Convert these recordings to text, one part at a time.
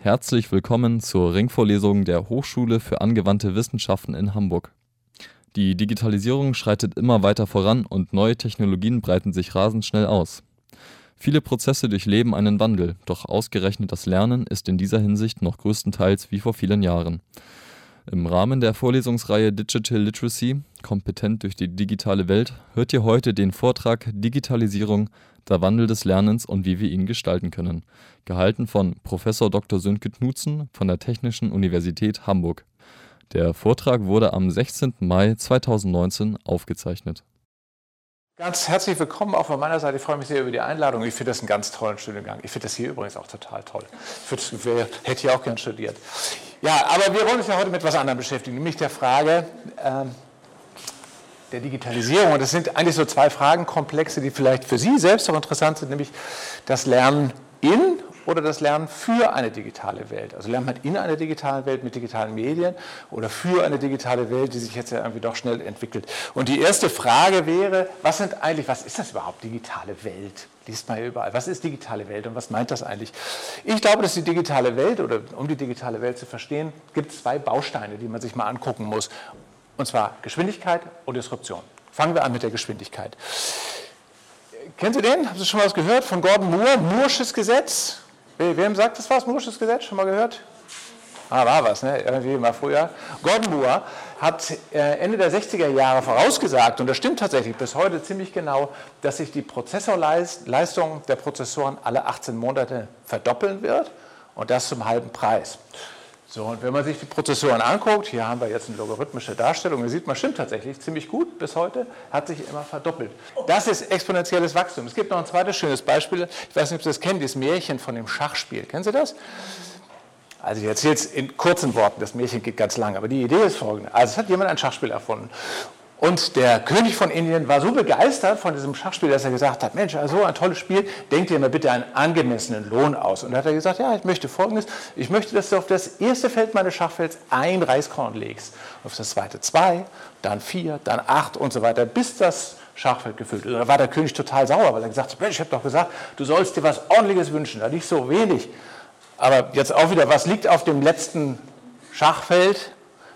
Herzlich willkommen zur Ringvorlesung der Hochschule für angewandte Wissenschaften in Hamburg. Die Digitalisierung schreitet immer weiter voran und neue Technologien breiten sich rasend schnell aus. Viele Prozesse durchleben einen Wandel, doch ausgerechnet das Lernen ist in dieser Hinsicht noch größtenteils wie vor vielen Jahren. Im Rahmen der Vorlesungsreihe Digital Literacy – Kompetent durch die digitale Welt hört ihr heute den Vortrag Digitalisierung – Der Wandel des Lernens und wie wir ihn gestalten können, gehalten von Prof. Dr. Sönke Knutzen von der Technischen Universität Hamburg. Der Vortrag wurde am 16. Mai 2019 aufgezeichnet. Ganz herzlich willkommen auch von meiner Seite. Ich freue mich sehr über die Einladung. Ich finde das einen ganz tollen Studiengang. Ich finde das hier übrigens auch total toll. Hätte hier auch gern studiert. Ja, aber wir wollen uns ja heute mit etwas anderem beschäftigen, nämlich der Frage der Digitalisierung. Und das sind eigentlich so zwei Fragenkomplexe, die vielleicht für Sie selbst auch interessant sind, nämlich das Lernen in oder das Lernen für eine digitale Welt. Also lernt man in einer digitalen Welt mit digitalen Medien oder für eine digitale Welt, die sich jetzt ja irgendwie doch schnell entwickelt. Und die erste Frage wäre, was ist das überhaupt, digitale Welt? Liest man ja überall. Was ist digitale Welt und was meint das eigentlich? Ich glaube, dass die digitale Welt, oder um die digitale Welt zu verstehen, gibt es zwei Bausteine, die man sich mal angucken muss. Und zwar Geschwindigkeit und Disruption. Fangen wir an mit der Geschwindigkeit. Kennen Sie den? Haben Sie schon mal was gehört von Gordon Moore? Moore'sches Gesetz? Wem sagt das was? Moore'sches Gesetz? Schon mal gehört? War was, ne? Irgendwie mal früher. Gordon Moore hat Ende der 60er Jahre vorausgesagt, und das stimmt tatsächlich bis heute ziemlich genau, dass sich die Prozessorleistung der Prozessoren alle 18 Monate verdoppeln wird und das zum halben Preis. So, und wenn man sich die Prozessoren anguckt, hier haben wir jetzt eine logarithmische Darstellung, da sieht man, stimmt tatsächlich ziemlich gut bis heute, hat sich immer verdoppelt. Das ist exponentielles Wachstum. Es gibt noch ein zweites schönes Beispiel, ich weiß nicht, ob Sie das kennen, dieses Märchen von dem Schachspiel. Kennen Sie das? Also ich erzähle es in kurzen Worten, das Märchen geht ganz lang, aber die Idee ist folgende. Also es hat jemand ein Schachspiel erfunden. Und der König von Indien war so begeistert von diesem Schachspiel, dass er gesagt hat, Mensch, also ein tolles Spiel, denkt dir mal bitte einen angemessenen Lohn aus. Und da hat er gesagt, ja, ich möchte Folgendes, ich möchte, dass du auf das erste Feld meines Schachfelds ein Reiskorn legst, auf das zweite 2, dann 4, dann 8 und so weiter, bis das Schachfeld gefüllt ist. Und da war der König total sauer, weil er gesagt hat, Mensch, ich habe doch gesagt, du sollst dir was Ordentliches wünschen, da nicht so wenig. Aber jetzt auch wieder, was liegt auf dem letzten Schachfeld?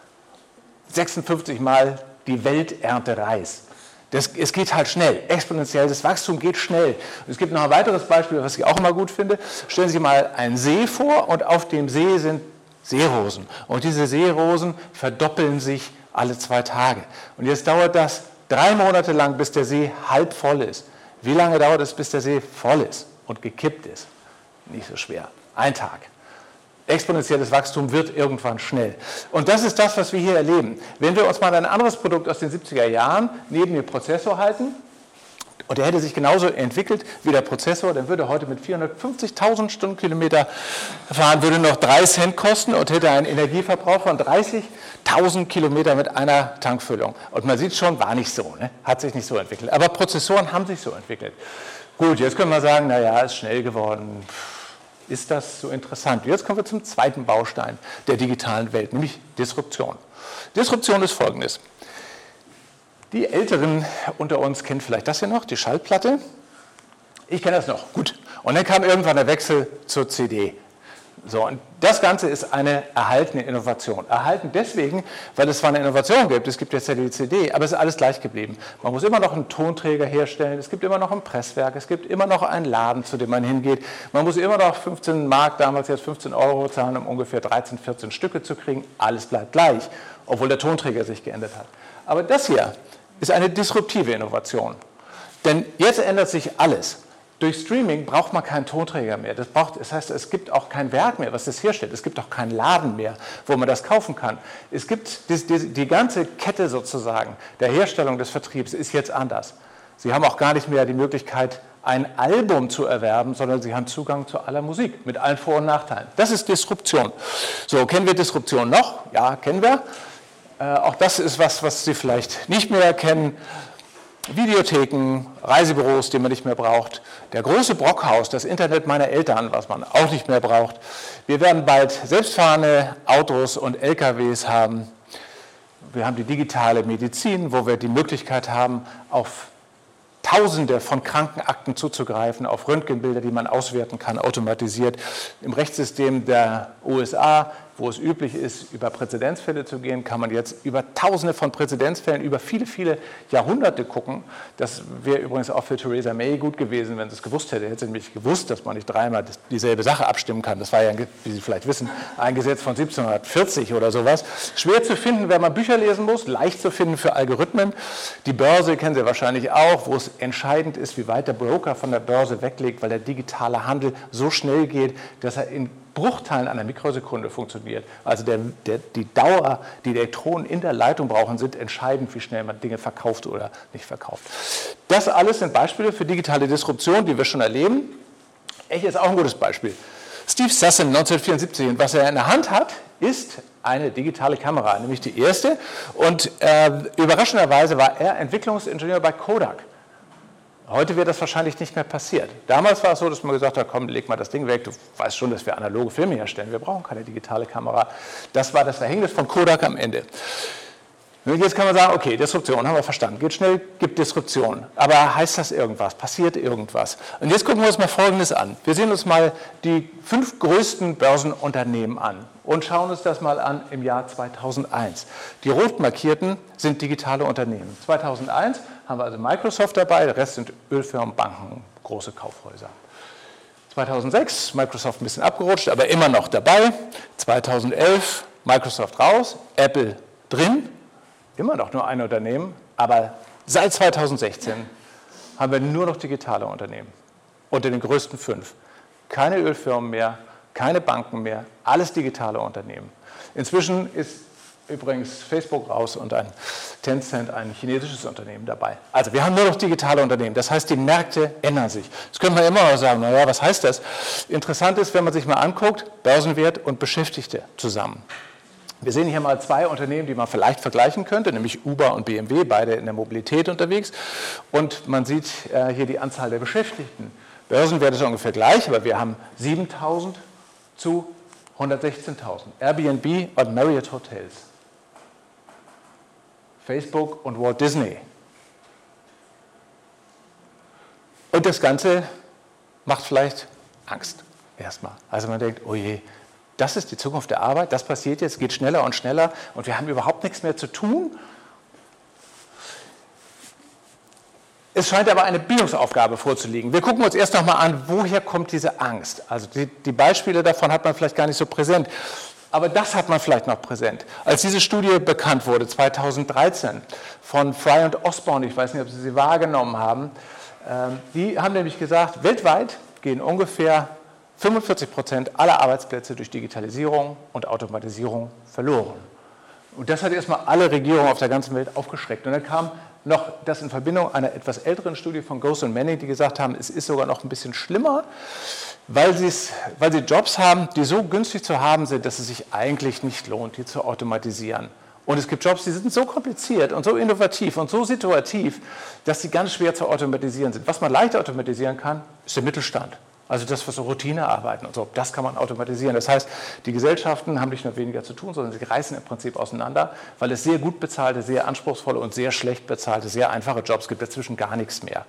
56 Mal die Welternte Reis. Es geht halt schnell, exponentielles Wachstum geht schnell. Es gibt noch ein weiteres Beispiel, was ich auch immer gut finde. Stellen Sie sich mal einen See vor und auf dem See sind Seerosen. Und diese Seerosen verdoppeln sich alle 2 Tage. Und jetzt dauert das 3 Monate lang, bis der See halb voll ist. Wie lange dauert es, bis der See voll ist und gekippt ist? Nicht so schwer. 1 Tag. Exponentielles Wachstum wird irgendwann schnell. Und das ist das, was wir hier erleben. Wenn wir uns mal ein anderes Produkt aus den 70er Jahren neben dem Prozessor halten, und der hätte sich genauso entwickelt wie der Prozessor, dann würde heute mit 450.000 Stundenkilometer fahren, würde noch 3 Cent kosten und hätte einen Energieverbrauch von 30.000 Kilometer mit einer Tankfüllung. Und man sieht schon, war nicht so, ne? Hat sich nicht so entwickelt. Aber Prozessoren haben sich so entwickelt. Gut, jetzt können wir sagen, naja, ist schnell geworden. Ist das so interessant? Jetzt kommen wir zum zweiten Baustein der digitalen Welt, nämlich Disruption. Disruption ist folgendes. Die Älteren unter uns kennen vielleicht das hier noch, die Schallplatte. Ich kenne das noch, gut. Und dann kam irgendwann der Wechsel zur CD. So, und das Ganze ist eine erhaltene Innovation. Erhalten deswegen, weil es zwar eine Innovation gibt, es gibt jetzt ja die CD, aber es ist alles gleich geblieben. Man muss immer noch einen Tonträger herstellen, es gibt immer noch ein Presswerk, es gibt immer noch einen Laden, zu dem man hingeht. Man muss immer noch 15 Mark, damals jetzt 15 Euro zahlen, um ungefähr 13, 14 Stücke zu kriegen. Alles bleibt gleich, obwohl der Tonträger sich geändert hat. Aber das hier ist eine disruptive Innovation. Denn jetzt ändert sich alles. Durch Streaming braucht man keinen Tonträger mehr. Das heißt, es gibt auch kein Werk mehr, was das herstellt. Es gibt auch keinen Laden mehr, wo man das kaufen kann. Es gibt die ganze Kette sozusagen der Herstellung des Vertriebs ist jetzt anders. Sie haben auch gar nicht mehr die Möglichkeit, ein Album zu erwerben, sondern Sie haben Zugang zu aller Musik mit allen Vor- und Nachteilen. Das ist Disruption. So, kennen wir Disruption noch? Ja, kennen wir. Auch das ist was Sie vielleicht nicht mehr kennen. Videotheken, Reisebüros, die man nicht mehr braucht, der große Brockhaus, das Internet meiner Eltern, was man auch nicht mehr braucht. Wir werden bald selbstfahrende Autos und LKWs haben. Wir haben die digitale Medizin, wo wir die Möglichkeit haben, auf Tausende von Krankenakten zuzugreifen, auf Röntgenbilder, die man auswerten kann, automatisiert. Im Rechtssystem der USA, wo es üblich ist, über Präzedenzfälle zu gehen, kann man jetzt über Tausende von Präzedenzfällen, über viele, viele Jahrhunderte gucken. Das wäre übrigens auch für Theresa May gut gewesen, wenn sie es gewusst hätte. Hätte sie nämlich gewusst, dass man nicht dreimal dieselbe Sache abstimmen kann. Das war ja, wie Sie vielleicht wissen, ein Gesetz von 1740 oder sowas. Schwer zu finden, wenn man Bücher lesen muss, leicht zu finden für Algorithmen. Die Börse kennen Sie wahrscheinlich auch, wo es entscheidend ist, wie weit der Broker von der Börse weglegt, weil der digitale Handel so schnell geht, dass er in Bruchteilen einer Mikrosekunde funktioniert. Also die Dauer, die Elektronen in der Leitung brauchen, sind entscheidend, wie schnell man Dinge verkauft oder nicht verkauft. Das alles sind Beispiele für digitale Disruption, die wir schon erleben. Echo ist auch ein gutes Beispiel. Steve Sasson 1974, und was er in der Hand hat, ist eine digitale Kamera, nämlich die erste. Und überraschenderweise war er Entwicklungsingenieur bei Kodak. Heute wird das wahrscheinlich nicht mehr passiert. Damals war es so, dass man gesagt hat, komm, leg mal das Ding weg, du weißt schon, dass wir analoge Filme herstellen, wir brauchen keine digitale Kamera. Das war das Verhängnis von Kodak am Ende. Und jetzt kann man sagen, okay, Disruption haben wir verstanden, geht schnell, gibt Disruption. Aber heißt das irgendwas? Passiert irgendwas? Und jetzt gucken wir uns mal Folgendes an. Wir sehen uns mal die 5 größten Börsenunternehmen an und schauen uns das mal an im Jahr 2001. Die rot markierten sind digitale Unternehmen. 2001 haben wir also Microsoft dabei, der Rest sind Ölfirmen, Banken, große Kaufhäuser. 2006 Microsoft ein bisschen abgerutscht, aber immer noch dabei. 2011 Microsoft raus, Apple drin. Immer noch nur ein Unternehmen, aber seit 2016 haben wir nur noch digitale Unternehmen unter den größten 5. Keine Ölfirmen mehr, keine Banken mehr, alles digitale Unternehmen. Inzwischen ist übrigens Facebook raus und ein Tencent, ein chinesisches Unternehmen dabei. Also wir haben nur noch digitale Unternehmen, das heißt, die Märkte ändern sich. Jetzt könnte man immer noch sagen, naja, was heißt das? Interessant ist, wenn man sich mal anguckt, Börsenwert und Beschäftigte zusammen. Wir sehen hier mal 2 Unternehmen, die man vielleicht vergleichen könnte, nämlich Uber und BMW, beide in der Mobilität unterwegs. Und man sieht hier die Anzahl der Beschäftigten. Börsenwert ist ungefähr gleich, aber wir haben 7.000 zu 116.000. Airbnb und Marriott Hotels. Facebook und Walt Disney. Und das Ganze macht vielleicht Angst erstmal. Also man denkt, oh je, das ist die Zukunft der Arbeit, das passiert jetzt, geht schneller und schneller und wir haben überhaupt nichts mehr zu tun. Es scheint aber eine Bildungsaufgabe vorzuliegen. Wir gucken uns erst noch mal an, woher kommt diese Angst. Also die Beispiele davon hat man vielleicht gar nicht so präsent, aber das hat man vielleicht noch präsent. Als diese Studie bekannt wurde, 2013, von Fry und Osborne, ich weiß nicht, ob Sie sie wahrgenommen haben, die haben nämlich gesagt, weltweit gehen ungefähr 45% aller Arbeitsplätze durch Digitalisierung und Automatisierung verloren. Und das hat erstmal alle Regierungen auf der ganzen Welt aufgeschreckt. Und dann kam noch das in Verbindung einer etwas älteren Studie von Gose und Manning, die gesagt haben, es ist sogar noch ein bisschen schlimmer, weil sie Jobs haben, die so günstig zu haben sind, dass es sich eigentlich nicht lohnt, die zu automatisieren. Und es gibt Jobs, die sind so kompliziert und so innovativ und so situativ, dass sie ganz schwer zu automatisieren sind. Was man leicht automatisieren kann, ist der Mittelstand. Also das, was so Routinearbeiten und so, das kann man automatisieren. Das heißt, die Gesellschaften haben nicht nur weniger zu tun, sondern sie reißen im Prinzip auseinander, weil es sehr gut bezahlte, sehr anspruchsvolle und sehr schlecht bezahlte, sehr einfache Jobs gibt, dazwischen gar nichts mehr.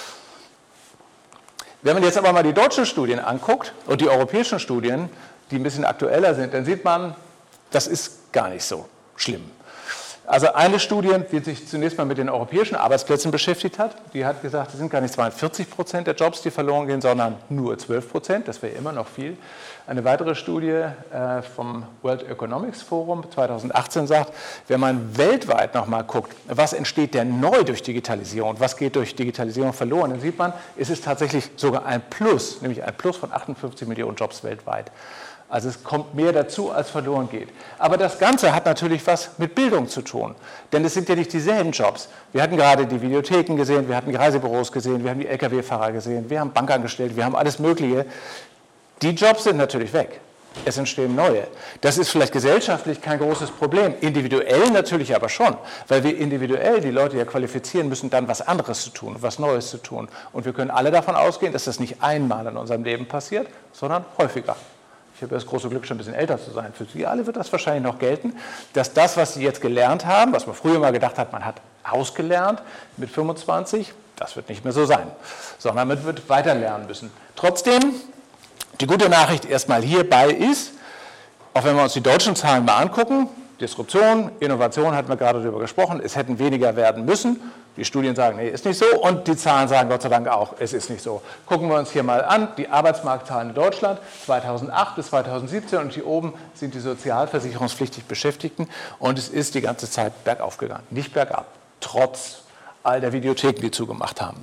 Wenn man jetzt aber mal die deutschen Studien anguckt und die europäischen Studien, die ein bisschen aktueller sind, dann sieht man, das ist gar nicht so schlimm. Also eine Studie, die sich zunächst mal mit den europäischen Arbeitsplätzen beschäftigt hat, die hat gesagt, es sind gar nicht 42% der Jobs, die verloren gehen, sondern nur 12%, das wäre immer noch viel. Eine weitere Studie vom World Economics Forum 2018 sagt, wenn man weltweit nochmal guckt, was entsteht denn neu durch Digitalisierung und was geht durch Digitalisierung verloren, dann sieht man, es ist tatsächlich sogar ein Plus, nämlich ein Plus von 58 Millionen Jobs weltweit. Also es kommt mehr dazu, als verloren geht. Aber das Ganze hat natürlich was mit Bildung zu tun. Denn es sind ja nicht dieselben Jobs. Wir hatten gerade die Videotheken gesehen, wir hatten die Reisebüros gesehen, wir haben die Lkw-Fahrer gesehen, wir haben Bankangestellte, wir haben alles Mögliche. Die Jobs sind natürlich weg. Es entstehen neue. Das ist vielleicht gesellschaftlich kein großes Problem, individuell natürlich aber schon, weil wir individuell die Leute ja qualifizieren müssen, dann was anderes zu tun, was Neues zu tun. Und wir können alle davon ausgehen, dass das nicht einmal in unserem Leben passiert, sondern häufiger. Ich habe das große Glück, schon ein bisschen älter zu sein. Für Sie alle wird das wahrscheinlich noch gelten, dass das, was Sie jetzt gelernt haben, was man früher mal gedacht hat, man hat ausgelernt mit 25, Das wird nicht mehr so sein, sondern man wird weiter lernen müssen. Trotzdem, die gute Nachricht erstmal hierbei ist, auch wenn wir uns die deutschen Zahlen mal angucken, Disruption, Innovation, hatten wir gerade darüber gesprochen, es hätten weniger werden müssen. Die Studien sagen, nee, ist nicht so, und die Zahlen sagen Gott sei Dank auch, es ist nicht so. Gucken wir uns hier mal an, die Arbeitsmarktzahlen in Deutschland 2008 bis 2017, und hier oben sind die sozialversicherungspflichtig Beschäftigten, und es ist die ganze Zeit bergauf gegangen, nicht bergab, trotz all der Videotheken, die zugemacht haben.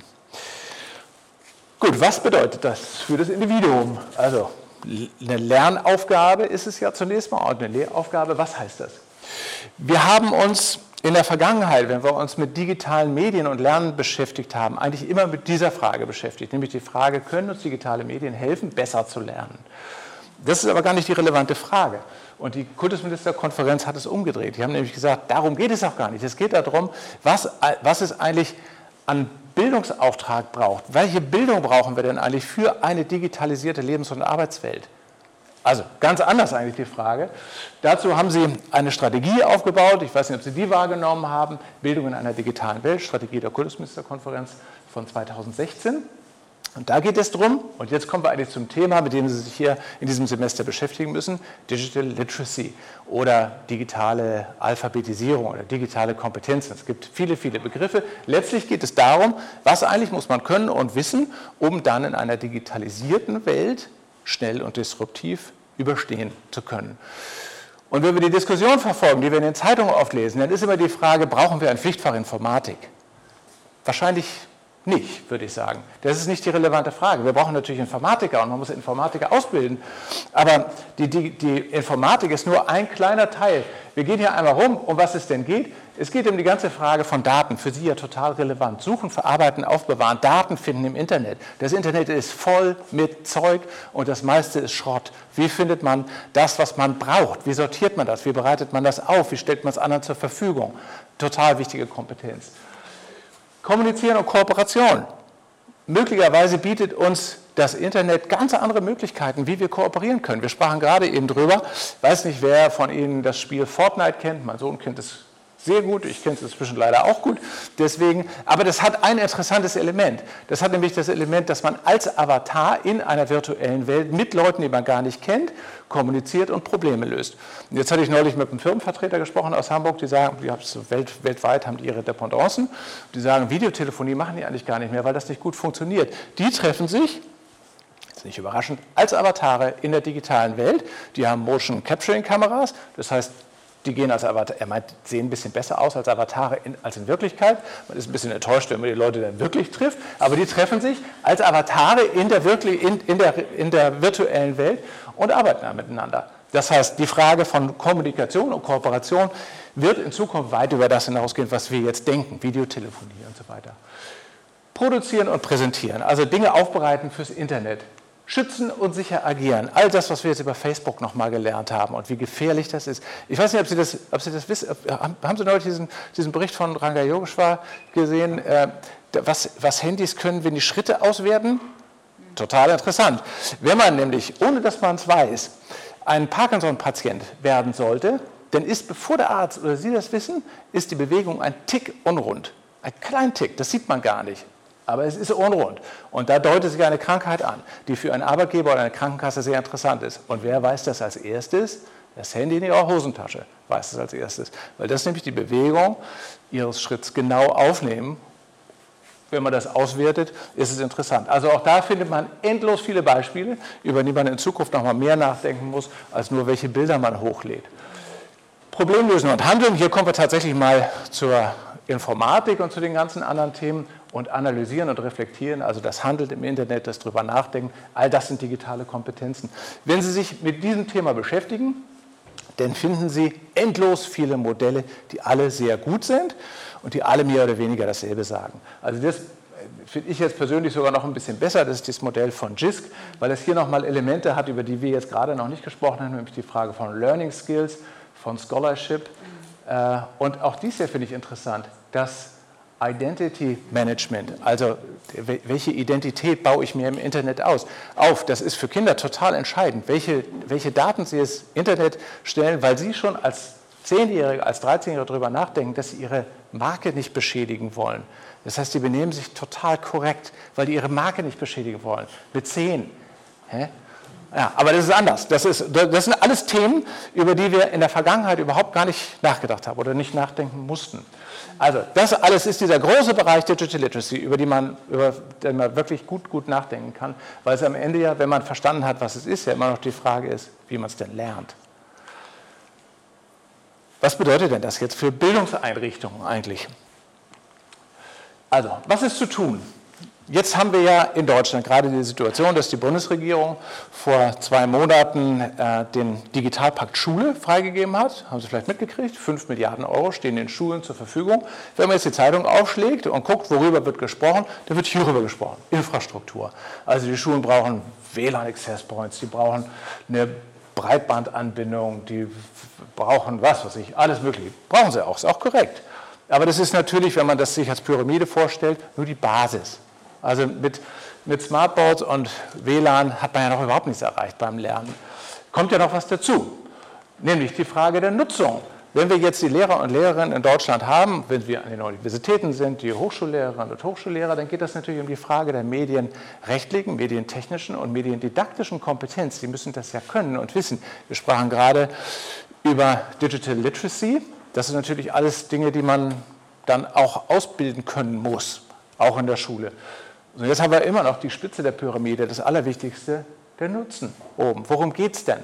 Gut, was bedeutet das für das Individuum? Also eine Lernaufgabe ist es ja zunächst mal, und eine Lehraufgabe, was heißt das? Wir haben uns in der Vergangenheit, wenn wir uns mit digitalen Medien und Lernen beschäftigt haben, eigentlich immer mit dieser Frage beschäftigt, nämlich die Frage, können uns digitale Medien helfen, besser zu lernen? Das ist aber gar nicht die relevante Frage. Und die Kultusministerkonferenz hat es umgedreht. Die haben nämlich gesagt, darum geht es auch gar nicht. Es geht darum, was es eigentlich an Bildungsauftrag braucht. Welche Bildung brauchen wir denn eigentlich für eine digitalisierte Lebens- und Arbeitswelt? Also ganz anders eigentlich die Frage. Dazu haben Sie eine Strategie aufgebaut, ich weiß nicht, ob Sie die wahrgenommen haben, Bildung in einer digitalen Welt, Strategie der Kultusministerkonferenz von 2016. Und da geht es darum, und jetzt kommen wir eigentlich zum Thema, mit dem Sie sich hier in diesem Semester beschäftigen müssen, Digital Literacy oder digitale Alphabetisierung oder digitale Kompetenzen. Es gibt viele, viele Begriffe. Letztlich geht es darum, was eigentlich muss man können und wissen, um dann in einer digitalisierten Welt schnell und disruptiv überstehen zu können. Und wenn wir die Diskussion verfolgen, die wir in den Zeitungen oft lesen, dann ist immer die Frage, brauchen wir ein Pflichtfach Informatik? Wahrscheinlich nicht, würde ich sagen. Das ist nicht die relevante Frage. Wir brauchen natürlich Informatiker und man muss Informatiker ausbilden. Aber die Informatik ist nur ein kleiner Teil. Wir gehen hier einmal rum, um was es denn geht. Es geht um die ganze Frage von Daten, für Sie ja total relevant. Suchen, verarbeiten, aufbewahren, Daten finden im Internet. Das Internet ist voll mit Zeug und das meiste ist Schrott. Wie findet man das, was man braucht? Wie sortiert man das? Wie bereitet man das auf? Wie stellt man es anderen zur Verfügung? Total wichtige Kompetenz. Kommunizieren und Kooperation. Möglicherweise bietet uns das Internet ganz andere Möglichkeiten, wie wir kooperieren können. Wir sprachen gerade eben drüber. Ich weiß nicht, wer von Ihnen das Spiel Fortnite kennt. Mein Sohn kennt es sehr gut. Ich kenne es inzwischen leider auch gut. Deswegen, aber das hat ein interessantes Element. Das hat nämlich das Element, dass man als Avatar in einer virtuellen Welt mit Leuten, die man gar nicht kennt, kommuniziert und Probleme löst. Und jetzt hatte ich neulich mit einem Firmenvertreter gesprochen aus Hamburg, die sagen, weltweit haben die ihre Dependancen, die sagen, Videotelefonie machen die eigentlich gar nicht mehr, weil das nicht gut funktioniert. Die treffen sich, ist nicht überraschend, als Avatare in der digitalen Welt. Die haben Motion Capturing Kameras, das heißt, die gehen als Avatar, er meint, sehen ein bisschen besser aus als Avatare als in Wirklichkeit. Man ist ein bisschen enttäuscht, wenn man die Leute dann wirklich trifft. Aber die treffen sich als Avatare in der virtuellen Welt und arbeiten dann miteinander. Das heißt, die Frage von Kommunikation und Kooperation wird in Zukunft weit über das hinausgehen, was wir jetzt denken, Videotelefonie und so weiter. Produzieren und präsentieren, also Dinge aufbereiten fürs Internet. Schützen und sicher agieren. All das, was wir jetzt über Facebook nochmal gelernt haben und wie gefährlich das ist. Ich weiß nicht, ob Sie das wissen. Haben Sie neulich diesen Bericht von Ranga Yogeshwar gesehen, was Handys können, wenn die Schritte auswerten? Total interessant. Wenn man nämlich, ohne dass man es weiß, ein Parkinson-Patient werden sollte, dann ist, bevor der Arzt oder Sie das wissen, ist die Bewegung ein Tick unrund. Ein kleiner Tick, das sieht man gar nicht. Aber es ist unrund. Und da deutet sich eine Krankheit an, die für einen Arbeitgeber oder eine Krankenkasse sehr interessant ist. Und wer weiß das als erstes? Das Handy in Ihrer Hosentasche weiß das als erstes. Weil das nämlich die Bewegung Ihres Schritts genau aufnehmen. Wenn man das auswertet, ist es interessant. Also auch da findet man endlos viele Beispiele, über die man in Zukunft noch mal mehr nachdenken muss, als nur welche Bilder man hochlädt. Problemlösen und Handeln. Hier kommen wir tatsächlich mal zur Informatik und zu den ganzen anderen Themen. Und analysieren und reflektieren, also das Handeln im Internet, das drüber nachdenken, all das sind digitale Kompetenzen. Wenn Sie sich mit diesem Thema beschäftigen, dann finden Sie endlos viele Modelle, die alle sehr gut sind und die alle mehr oder weniger dasselbe sagen. Also das finde ich jetzt persönlich sogar noch ein bisschen besser, das ist das Modell von JISC, weil es hier nochmal Elemente hat, über die wir jetzt gerade noch nicht gesprochen haben, nämlich die Frage von Learning Skills, von Scholarship. Und auch dies hier finde ich interessant, dass Identity Management, also welche Identität baue ich mir im Internet auf? Das ist für Kinder total entscheidend, welche Daten sie ins Internet stellen, weil sie schon als 10-Jährige als 13-Jährige darüber nachdenken, dass sie ihre Marke nicht beschädigen wollen. Das heißt, die benehmen sich total korrekt, weil die ihre Marke nicht beschädigen wollen. Mit 10. Hä? Ja, aber das ist anders. Das sind alles Themen, über die wir in der Vergangenheit überhaupt gar nicht nachgedacht haben oder nicht nachdenken mussten. Also das alles ist dieser große Bereich Digital Literacy, über den man wirklich gut nachdenken kann, weil es am Ende ja, wenn man verstanden hat, was es ist, ja immer noch die Frage ist, wie man es denn lernt. Was bedeutet denn das jetzt für Bildungseinrichtungen eigentlich? Also, was ist zu tun? Jetzt haben wir ja in Deutschland gerade die Situation, dass die Bundesregierung vor 2 Monaten den Digitalpakt Schule freigegeben hat. Haben Sie vielleicht mitgekriegt? 5 Milliarden Euro stehen den Schulen zur Verfügung. Wenn man jetzt die Zeitung aufschlägt und guckt, worüber wird gesprochen, dann wird hierüber gesprochen. Infrastruktur. Also die Schulen brauchen WLAN-Access Points, die brauchen eine Breitbandanbindung, die brauchen was weiß ich, alles Mögliche. Brauchen sie auch, ist auch korrekt. Aber das ist natürlich, wenn man das sich als Pyramide vorstellt, nur die Basis. Also mit Smartboards und WLAN hat man ja noch überhaupt nichts erreicht beim Lernen. Kommt ja noch was dazu, nämlich die Frage der Nutzung. Wenn wir jetzt die Lehrer und Lehrerinnen in Deutschland haben, wenn wir an den Universitäten sind, die Hochschullehrerinnen und Hochschullehrer, dann geht das natürlich um die Frage der medienrechtlichen, medientechnischen und mediendidaktischen Kompetenz. Die müssen das ja können und wissen. Wir sprachen gerade über Digital Literacy. Das sind natürlich alles Dinge, die man dann auch ausbilden können muss, auch in der Schule. Und jetzt haben wir immer noch die Spitze der Pyramide, das Allerwichtigste, der Nutzen oben. Worum geht es denn?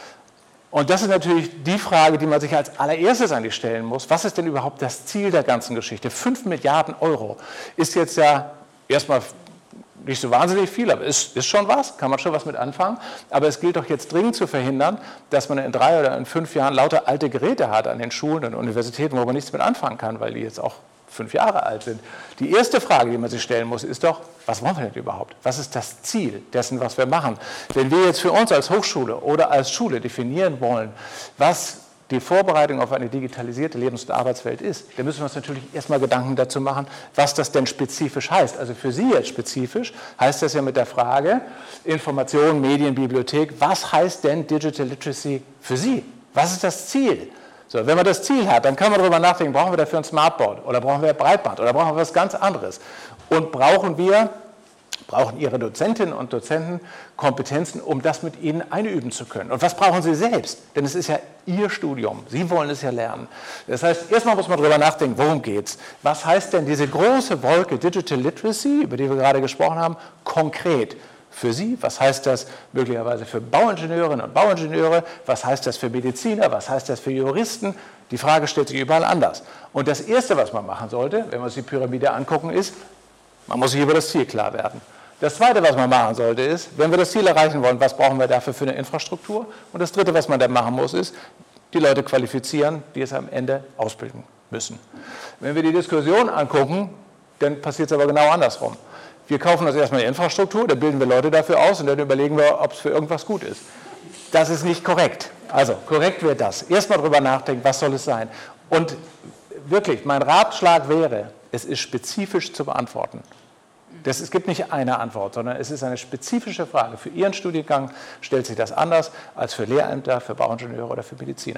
Und das ist natürlich die Frage, die man sich als allererstes eigentlich stellen muss. Was ist denn überhaupt das Ziel der ganzen Geschichte? 5 Milliarden Euro ist jetzt ja erstmal nicht so wahnsinnig viel, aber ist schon was, kann man schon was mit anfangen. Aber es gilt doch jetzt dringend zu verhindern, dass man in 3 oder in 5 Jahren lauter alte Geräte hat an den Schulen und Universitäten, wo man nichts mit anfangen kann, weil die jetzt auch 5 Jahre alt sind. Die erste Frage, die man sich stellen muss, ist doch, was wollen wir denn überhaupt? Was ist das Ziel dessen, was wir machen? Wenn wir jetzt für uns als Hochschule oder als Schule definieren wollen, was die Vorbereitung auf eine digitalisierte Lebens- und Arbeitswelt ist, dann müssen wir uns natürlich erstmal Gedanken dazu machen, was das denn spezifisch heißt. Also für Sie jetzt spezifisch heißt das ja mit der Frage Information, Medien, Bibliothek, was heißt denn Digital Literacy für Sie? Was ist das Ziel? So, wenn man das Ziel hat, dann kann man darüber nachdenken, brauchen wir dafür ein Smartboard oder brauchen wir Breitband oder brauchen wir was ganz anderes? Und brauchen Ihre Dozentinnen und Dozenten Kompetenzen, um das mit Ihnen einüben zu können? Und was brauchen Sie selbst? Denn es ist ja Ihr Studium. Sie wollen es ja lernen. Das heißt, erstmal muss man darüber nachdenken, worum geht es? Was heißt denn diese große Wolke Digital Literacy, über die wir gerade gesprochen haben, konkret für Sie? Was heißt das möglicherweise für Bauingenieurinnen und Bauingenieure? Was heißt das für Mediziner? Was heißt das für Juristen? Die Frage stellt sich überall anders. Und das Erste, was man machen sollte, wenn wir uns die Pyramide angucken, ist, man muss sich über das Ziel klar werden. Das Zweite, was man machen sollte, ist, wenn wir das Ziel erreichen wollen, was brauchen wir dafür für eine Infrastruktur? Und das Dritte, was man dann machen muss, ist, die Leute qualifizieren, die es am Ende ausbilden müssen. Wenn wir die Diskussion angucken, dann passiert es aber genau andersrum. Wir kaufen uns erstmal die Infrastruktur, dann bilden wir Leute dafür aus und dann überlegen wir, ob es für irgendwas gut ist. Das ist nicht korrekt. Also korrekt wird das. Erstmal darüber nachdenken, was soll es sein. Und wirklich, mein Ratschlag wäre, es ist spezifisch zu beantworten. Es gibt nicht eine Antwort, sondern es ist eine spezifische Frage. Für Ihren Studiengang stellt sich das anders als für Lehrämter, für Bauingenieure oder für Mediziner.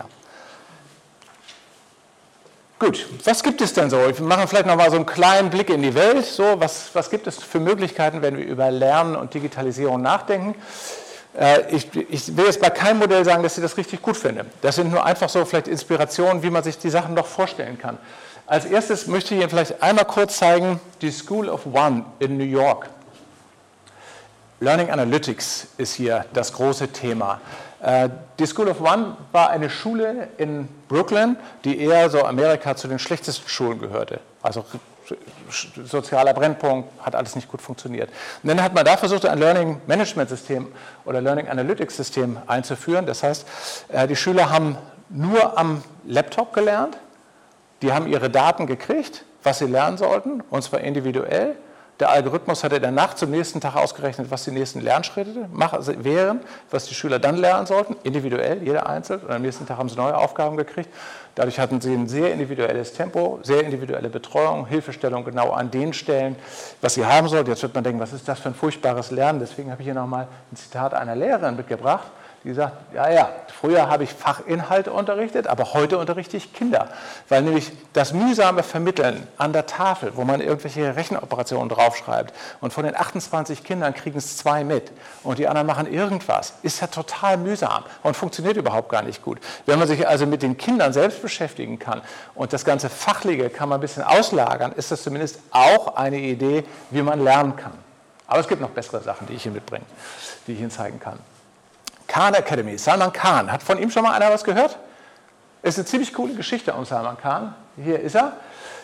Gut, was gibt es denn so? Wir machen vielleicht noch mal so einen kleinen Blick in die Welt. So, was gibt es für Möglichkeiten, wenn wir über Lernen und Digitalisierung nachdenken? Ich will jetzt bei keinem Modell sagen, dass ich das richtig gut finde. Das sind nur einfach so vielleicht Inspirationen, wie man sich die Sachen noch vorstellen kann. Als erstes möchte ich Ihnen vielleicht einmal kurz zeigen, die School of One in New York. Learning Analytics ist hier das große Thema. Die School of One war eine Schule in Brooklyn, die eher so Amerika zu den schlechtesten Schulen gehörte. Also sozialer Brennpunkt, hat alles nicht gut funktioniert. Und dann hat man da versucht, ein Learning Management System oder Learning Analytics System einzuführen. Das heißt, die Schüler haben nur am Laptop gelernt. Die haben ihre Daten gekriegt, was sie lernen sollten, und zwar individuell. Der Algorithmus hat in der Nacht zum nächsten Tag ausgerechnet, was die nächsten Lernschritte wären, was die Schüler dann lernen sollten, individuell, jeder einzeln. Und am nächsten Tag haben sie neue Aufgaben gekriegt. Dadurch hatten sie ein sehr individuelles Tempo, sehr individuelle Betreuung, Hilfestellung genau an den Stellen, was sie haben sollten. Jetzt wird man denken, was ist das für ein furchtbares Lernen? Deswegen habe ich hier nochmal ein Zitat einer Lehrerin mitgebracht, Die sagt, ja, früher habe ich Fachinhalte unterrichtet, aber heute unterrichte ich Kinder. Weil nämlich das mühsame Vermitteln an der Tafel, wo man irgendwelche Rechenoperationen draufschreibt und von den 28 Kindern kriegen es 2 mit und die anderen machen irgendwas, ist ja total mühsam und funktioniert überhaupt gar nicht gut. Wenn man sich also mit den Kindern selbst beschäftigen kann und das ganze Fachliche kann man ein bisschen auslagern, ist das zumindest auch eine Idee, wie man lernen kann. Aber es gibt noch bessere Sachen, die ich hier mitbringe, die ich Ihnen zeigen kann. Khan Academy, Salman Khan. Hat von ihm schon mal einer was gehört? Ist eine ziemlich coole Geschichte um Salman Khan. Hier ist er.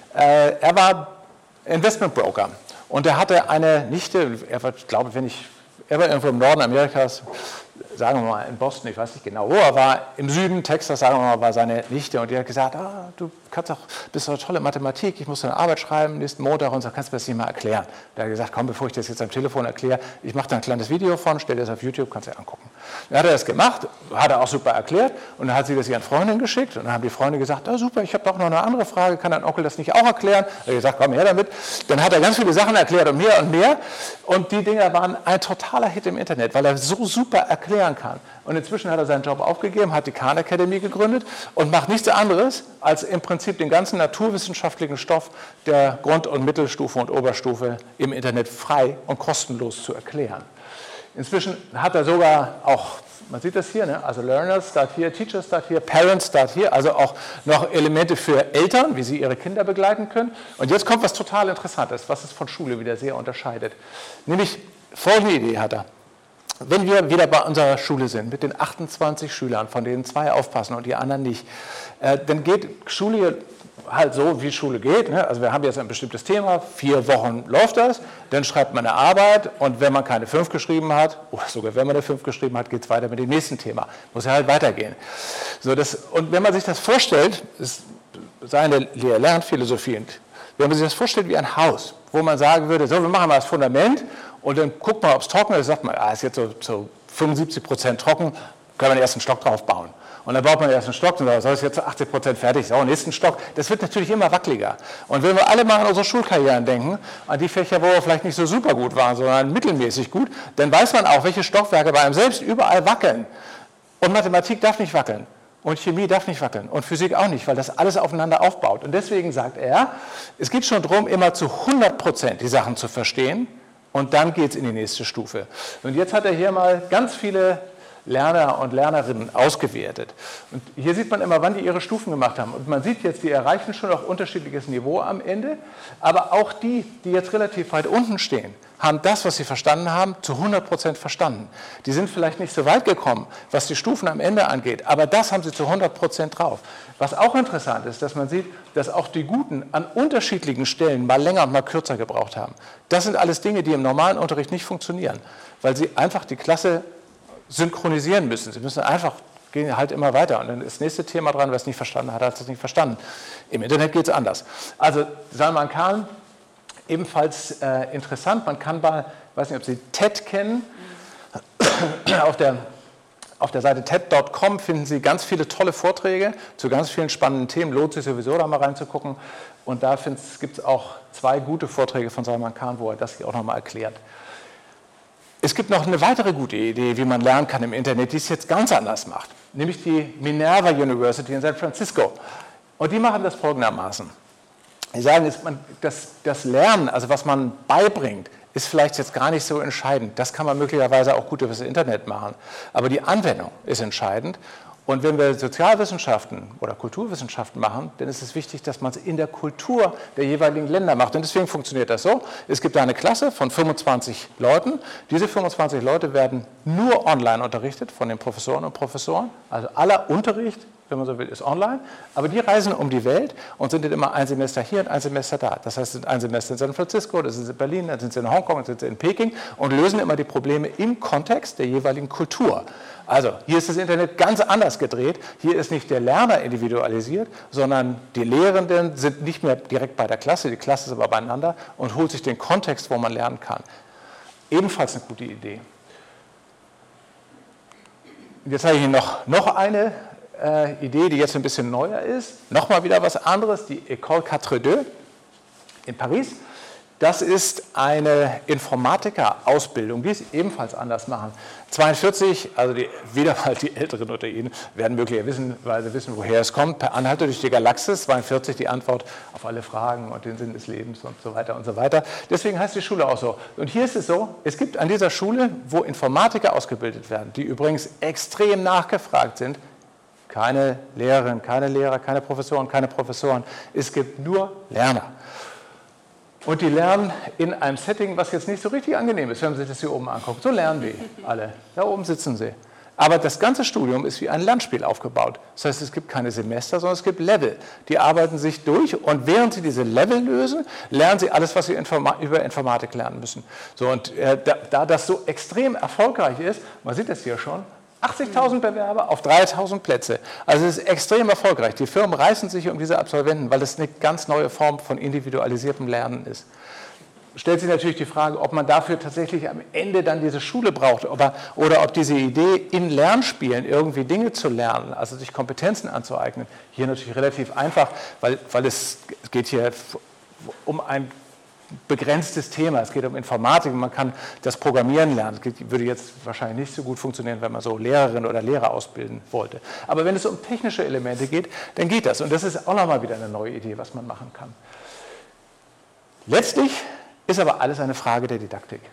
Er war Investmentbroker und er hatte eine Nichte, er war irgendwo im Norden Amerikas, sagen wir mal in Boston, ich weiß nicht genau wo, er war im Süden, Texas, sagen wir mal, war seine Nichte und die hat gesagt, du bist doch tolle Mathematik, ich muss eine Arbeit schreiben nächsten Montag und so, kannst du mir das nicht mal erklären? Da hat er gesagt, komm, bevor ich das jetzt am Telefon erkläre, ich mache da ein kleines Video von, stell dir das auf YouTube, kannst du dir angucken. Dann hat er das gemacht, hat er auch super erklärt und dann hat sie das ihren Freundinnen geschickt und dann haben die Freunde gesagt, super, ich habe doch noch eine andere Frage, kann dein Onkel das nicht auch erklären? Er hat gesagt, komm her damit. Dann hat er ganz viele Sachen erklärt und mehr und die Dinger waren ein totaler Hit im Internet, weil er so super erklären kann. Und inzwischen hat er seinen Job aufgegeben, hat die Khan Academy gegründet und macht nichts anderes, als im Prinzip den ganzen naturwissenschaftlichen Stoff der Grund- und Mittelstufe und Oberstufe im Internet frei und kostenlos zu erklären. Inzwischen hat er sogar auch, man sieht das hier, ne? Also Learners start here, Teachers start here, Parents start here, also auch noch Elemente für Eltern, wie sie ihre Kinder begleiten können. Und jetzt kommt was total Interessantes, was es von Schule wieder sehr unterscheidet. Nämlich folgende Idee hat er. Wenn wir wieder bei unserer Schule sind, mit den 28 Schülern, von denen 2 aufpassen und die anderen nicht, dann geht Schule halt so, wie Schule geht. Ne? Also wir haben jetzt ein bestimmtes Thema, 4 Wochen läuft das, dann schreibt man eine Arbeit und wenn man keine 5 geschrieben hat, oder sogar wenn man eine 5 geschrieben hat, geht es weiter mit dem nächsten Thema. Muss ja halt weitergehen. So, und wenn man sich das vorstellt, ist seine Lernphilosophie, wenn man sich das vorstellt wie ein Haus, wo man sagen würde, so, wir machen mal das Fundament und dann guckt man, ob es trocken ist, sagt man, ist jetzt so 75% trocken, können wir den ersten Stock drauf bauen. Und dann baut man den ersten Stock und sagt, so ist jetzt 80% fertig, so, nächsten Stock. Das wird natürlich immer wackeliger. Und wenn wir alle mal an unsere Schulkarrieren denken, an die Fächer, wo wir vielleicht nicht so super gut waren, sondern mittelmäßig gut, dann weiß man auch, welche Stockwerke bei einem selbst überall wackeln. Und Mathematik darf nicht wackeln. Und Chemie darf nicht wackeln und Physik auch nicht, weil das alles aufeinander aufbaut. Und deswegen sagt er, es geht schon darum, immer zu 100% die Sachen zu verstehen und dann geht es in die nächste Stufe. Und jetzt hat er hier mal ganz viele Lerner und Lernerinnen ausgewertet. Und hier sieht man immer, wann die ihre Stufen gemacht haben. Und man sieht jetzt, die erreichen schon auch unterschiedliches Niveau am Ende, aber auch die jetzt relativ weit unten stehen, haben das, was sie verstanden haben, zu 100% verstanden. Die sind vielleicht nicht so weit gekommen, was die Stufen am Ende angeht, aber das haben sie zu 100% drauf. Was auch interessant ist, dass man sieht, dass auch die Guten an unterschiedlichen Stellen mal länger und mal kürzer gebraucht haben. Das sind alles Dinge, die im normalen Unterricht nicht funktionieren, weil sie einfach die Klasse synchronisieren müssen. Sie müssen einfach, gehen halt immer weiter und dann ist das nächste Thema dran, wer es nicht verstanden hat, hat es nicht verstanden. Im Internet geht es anders. Also Salman Khan, ebenfalls interessant, man kann bei, ich weiß nicht, ob Sie TED kennen, auf der Seite TED.com finden Sie ganz viele tolle Vorträge zu ganz vielen spannenden Themen, lohnt sich sowieso da mal reinzugucken und da gibt es auch 2 gute Vorträge von Salman Khan, wo er das hier auch nochmal erklärt. Es gibt noch eine weitere gute Idee, wie man lernen kann im Internet, die es jetzt ganz anders macht, nämlich die Minerva University in San Francisco. Und die machen das folgendermaßen. Die sagen, das Lernen, also was man beibringt, ist vielleicht jetzt gar nicht so entscheidend. Das kann man möglicherweise auch gut über das Internet machen. Aber die Anwendung ist entscheidend. Und wenn wir Sozialwissenschaften oder Kulturwissenschaften machen, dann ist es wichtig, dass man es in der Kultur der jeweiligen Länder macht. Und deswegen funktioniert das so. Es gibt eine Klasse von 25 Leuten. Diese 25 Leute werden nur online unterrichtet von den Professoren und Professoren. Also aller Unterricht, wenn man so will, ist online. Aber die reisen um die Welt und sind dann immer ein Semester hier und ein Semester da. Das heißt, sind ein Semester in San Francisco, das ist in Berlin, dann sind sie in Hongkong, dann sind sie in Peking und lösen immer die Probleme im Kontext der jeweiligen Kultur. Also hier ist das Internet ganz anders gedreht. Hier ist nicht der Lerner individualisiert, sondern die Lehrenden sind nicht mehr direkt bei der Klasse, die Klasse ist aber beieinander und holt sich den Kontext, wo man lernen kann. Ebenfalls eine gute Idee. Jetzt habe ich Ihnen noch eine Idee, die jetzt ein bisschen neuer ist. Nochmal wieder was anderes, die École 4-2 in Paris. Das ist eine Informatiker-Ausbildung, die es ebenfalls anders machen. 42, also wieder mal die Älteren unter Ihnen, werden möglicherweise wissen, woher es kommt. Per Anhalter durch die Galaxis, 42 die Antwort auf alle Fragen und den Sinn des Lebens und so weiter und so weiter. Deswegen heißt die Schule auch so. Und hier ist es so, es gibt an dieser Schule, wo Informatiker ausgebildet werden, die übrigens extrem nachgefragt sind, keine Lehrerinnen, keine Lehrer, keine Professoren. Es gibt nur Lerner. Und die lernen in einem Setting, was jetzt nicht so richtig angenehm ist, wenn man sich das hier oben anguckt. So lernen die alle. Da oben sitzen sie. Aber das ganze Studium ist wie ein Lernspiel aufgebaut. Das heißt, es gibt keine Semester, sondern es gibt Level. Die arbeiten sich durch und während sie diese Level lösen, lernen sie alles, was sie über Informatik lernen müssen. So, und da das so extrem erfolgreich ist, man sieht das hier schon, 80.000 Bewerber auf 3.000 Plätze. Also es ist extrem erfolgreich. Die Firmen reißen sich um diese Absolventen, weil es eine ganz neue Form von individualisiertem Lernen ist. Stellt sich natürlich die Frage, ob man dafür tatsächlich am Ende dann diese Schule braucht oder ob diese Idee, in Lernspielen irgendwie Dinge zu lernen, also sich Kompetenzen anzueignen, hier natürlich relativ einfach, weil es geht hier um ein begrenztes Thema. Es geht um Informatik und man kann das Programmieren lernen. Das würde jetzt wahrscheinlich nicht so gut funktionieren, wenn man so Lehrerin oder Lehrer ausbilden wollte. Aber wenn es um technische Elemente geht, dann geht das. Und das ist auch nochmal wieder eine neue Idee, was man machen kann. Letztlich ist aber alles eine Frage der Didaktik.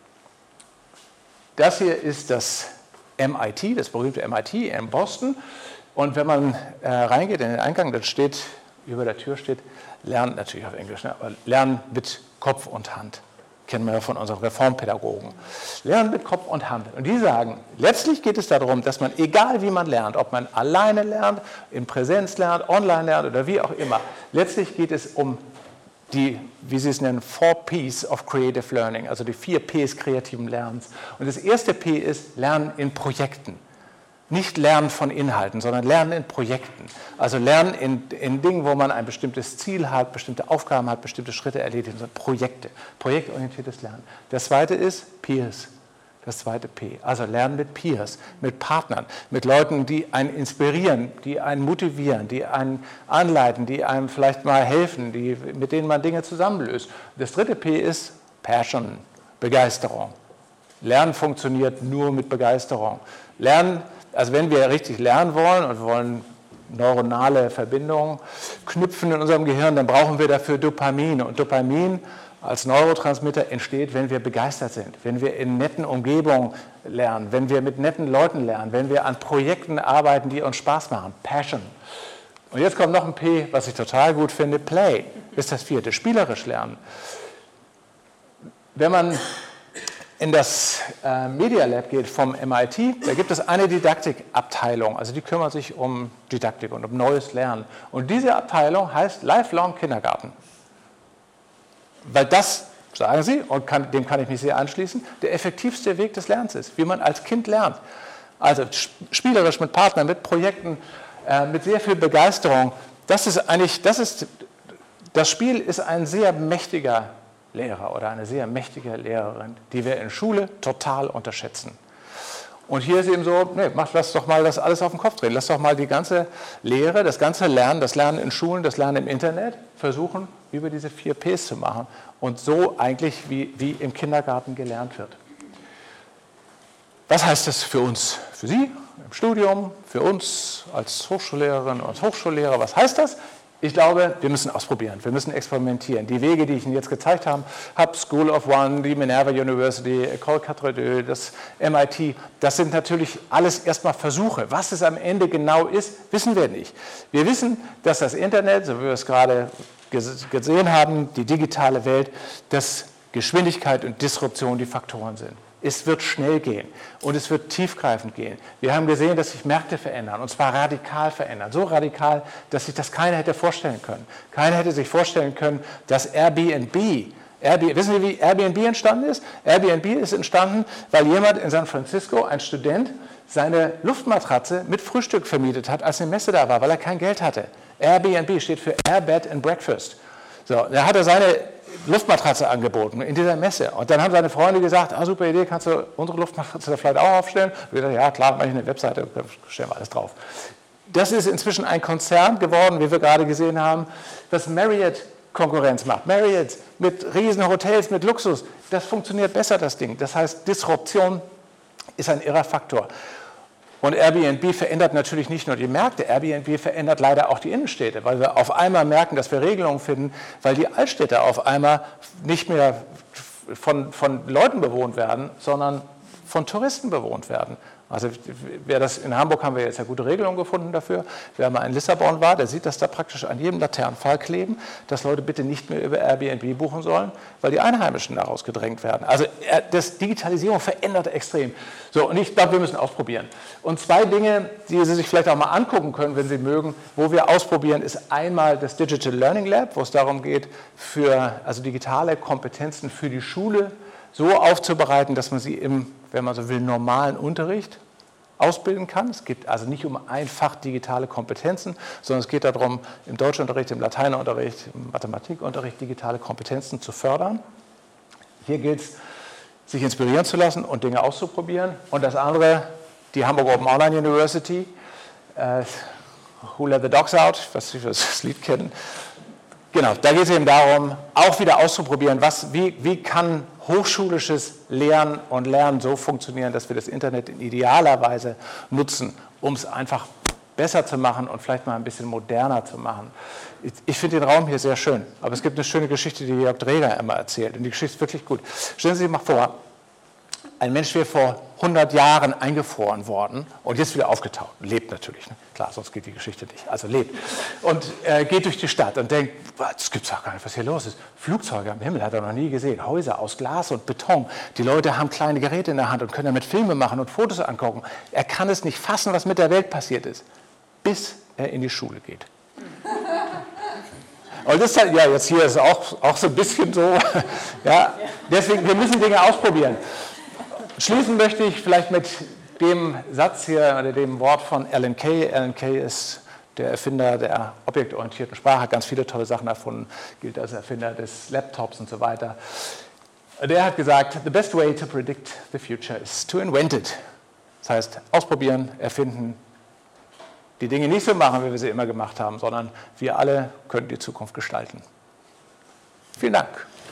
Das hier ist das MIT, das berühmte MIT in Boston. Und wenn man reingeht in den Eingang, dann steht, über der Tür steht, Lernen, natürlich auf Englisch, ne, aber Lernen mit Kopf und Hand. Kennen wir ja von unseren Reformpädagogen. Lernen mit Kopf und Hand. Und die sagen, letztlich geht es darum, dass man, egal wie man lernt, ob man alleine lernt, in Präsenz lernt, online lernt oder wie auch immer, letztlich geht es um die, wie Sie es nennen, 4 Ps of Creative Learning, also die 4 Ps kreativen Lernens. Und das erste P ist Lernen in Projekten. Nicht Lernen von Inhalten, sondern Lernen in Projekten. Also Lernen in Dingen, wo man ein bestimmtes Ziel hat, bestimmte Aufgaben hat, bestimmte Schritte erledigt, also Projekte, projektorientiertes Lernen. Das zweite ist Peers, das zweite P. Also Lernen mit Peers, mit Partnern, mit Leuten, die einen inspirieren, die einen motivieren, die einen anleiten, die einem vielleicht mal helfen, mit denen man Dinge zusammenlöst. Das dritte P ist Passion, Begeisterung. Lernen funktioniert nur mit Begeisterung. Lernen, also wenn wir richtig lernen wollen und wollen neuronale Verbindungen knüpfen in unserem Gehirn, dann brauchen wir dafür Dopamin. Und Dopamin als Neurotransmitter entsteht, wenn wir begeistert sind, wenn wir in netten Umgebungen lernen, wenn wir mit netten Leuten lernen, wenn wir an Projekten arbeiten, die uns Spaß machen. Passion. Und jetzt kommt noch ein P, was ich total gut finde. Play ist das vierte, spielerisch lernen. Wenn man in das Media Lab geht vom MIT, da gibt es eine Didaktikabteilung, also die kümmert sich um Didaktik und um neues Lernen. Und diese Abteilung heißt Lifelong Kindergarten. Weil das, sagen sie, und dem kann ich mich sehr anschließen, der effektivste Weg des Lernens ist, wie man als Kind lernt. Also spielerisch mit Partnern, mit Projekten, mit sehr viel Begeisterung. Das Spiel ist ein sehr mächtiger Lehrer oder eine sehr mächtige Lehrerin, die wir in Schule total unterschätzen. Und hier ist eben so, nee, lass doch mal das alles auf den Kopf drehen. Lass doch mal die ganze Lehre, das ganze Lernen, das Lernen in Schulen, das Lernen im Internet versuchen, über diese 4 Ps zu machen und so eigentlich wie im Kindergarten gelernt wird. Was heißt das für uns, für Sie im Studium, für uns als Hochschullehrerin und Hochschullehrer? Was heißt das? Ich glaube, wir müssen ausprobieren, wir müssen experimentieren. Die Wege, die ich Ihnen jetzt gezeigt habe, School of One, die Minerva University, École Quatre Deux, das MIT, das sind natürlich alles erstmal Versuche. Was es am Ende genau ist, wissen wir nicht. Wir wissen, dass das Internet, so wie wir es gerade gesehen haben, die digitale Welt, dass Geschwindigkeit und Disruption die Faktoren sind. Es wird schnell gehen und es wird tiefgreifend gehen. Wir haben gesehen, dass sich Märkte verändern, und zwar radikal verändern. So radikal, dass sich das keiner hätte vorstellen können. Keiner hätte sich vorstellen können, dass Airbnb, wissen Sie, wie Airbnb entstanden ist? Airbnb ist entstanden, weil jemand in San Francisco, ein Student, seine Luftmatratze mit Frühstück vermietet hat, als eine Messe da war, weil er kein Geld hatte. Airbnb steht für Air, Bed and Breakfast. So, da hat er seine Luftmatratze angeboten in dieser Messe. Und dann haben seine Freunde gesagt, super Idee, kannst du unsere Luftmatratze da vielleicht auch aufstellen? Und wir gesagt, ja klar, mache ich eine Webseite, stellen wir alles drauf. Das ist inzwischen ein Konzern geworden, wie wir gerade gesehen haben. Das Marriott Konkurrenz macht. Marriott mit riesen Hotels, mit Luxus, das funktioniert besser, das Ding. Das heißt, Disruption ist ein irrer Faktor. Und Airbnb verändert natürlich nicht nur die Märkte, Airbnb verändert leider auch die Innenstädte, weil wir auf einmal merken, dass wir Regelungen finden, weil die Altstädte auf einmal nicht mehr von Leuten bewohnt werden, sondern von Touristen bewohnt werden. Also in Hamburg haben wir jetzt ja gute Regelungen gefunden dafür. Wer mal in Lissabon war, der sieht das da praktisch an jedem Laternenpfahl kleben, dass Leute bitte nicht mehr über Airbnb buchen sollen, weil die Einheimischen daraus gedrängt werden. Also Digitalisierung verändert extrem. So, und ich glaube, wir müssen ausprobieren. Und zwei Dinge, die Sie sich vielleicht auch mal angucken können, wenn Sie mögen, wo wir ausprobieren, ist einmal das Digital Learning Lab, wo es darum geht, digitale Kompetenzen für die Schule so aufzubereiten, dass man sie im, wenn man so will, normalen Unterricht ausbilden kann. Es geht also nicht um einfach digitale Kompetenzen, sondern es geht darum, im Deutschunterricht, im Lateinunterricht, im Mathematikunterricht digitale Kompetenzen zu fördern. Hier gilt es, sich inspirieren zu lassen und Dinge auszuprobieren. Und das andere, die Hamburg Open Online University, Who Let the Dogs Out, was Sie das Lied kennen. Genau, da geht es eben darum, auch wieder auszuprobieren, wie kann hochschulisches Lehren und Lernen so funktionieren, dass wir das Internet in idealer Weise nutzen, um es einfach besser zu machen und vielleicht mal ein bisschen moderner zu machen. Ich finde den Raum hier sehr schön, aber es gibt eine schöne Geschichte, die Jörg Dreger immer erzählt und die Geschichte ist wirklich gut. Stellen Sie sich mal vor, ein Mensch wäre vor 100 Jahren eingefroren worden und jetzt wieder aufgetaucht. Lebt natürlich, ne? Klar, sonst geht die Geschichte nicht. Also lebt. Und geht durch die Stadt und denkt, das gibt es doch gar nicht, was hier los ist. Flugzeuge am Himmel hat er noch nie gesehen. Häuser aus Glas und Beton. Die Leute haben kleine Geräte in der Hand und können damit Filme machen und Fotos angucken. Er kann es nicht fassen, was mit der Welt passiert ist, bis er in die Schule geht. Und das ist halt, ja, jetzt hier ist auch so ein bisschen so. Ja, deswegen, wir müssen Dinge ausprobieren. Schließen möchte ich vielleicht mit dem Satz hier oder dem Wort von Alan Kay. Alan Kay ist der Erfinder der objektorientierten Sprache, hat ganz viele tolle Sachen erfunden, gilt als Erfinder des Laptops und so weiter. Der hat gesagt, the best way to predict the future is to invent it. Das heißt, ausprobieren, erfinden, die Dinge nicht so machen, wie wir sie immer gemacht haben, sondern wir alle können die Zukunft gestalten. Vielen Dank.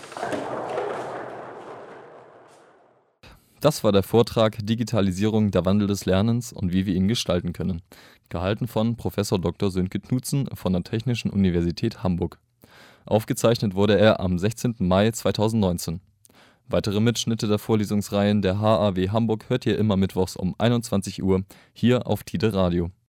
Das war der Vortrag Digitalisierung, der Wandel des Lernens und wie wir ihn gestalten können, gehalten von Prof. Dr. Sönke Knutzen von der Technischen Universität Hamburg. Aufgezeichnet wurde er am 16. Mai 2019. Weitere Mitschnitte der Vorlesungsreihen der HAW Hamburg hört ihr immer mittwochs um 21 Uhr hier auf Tide Radio.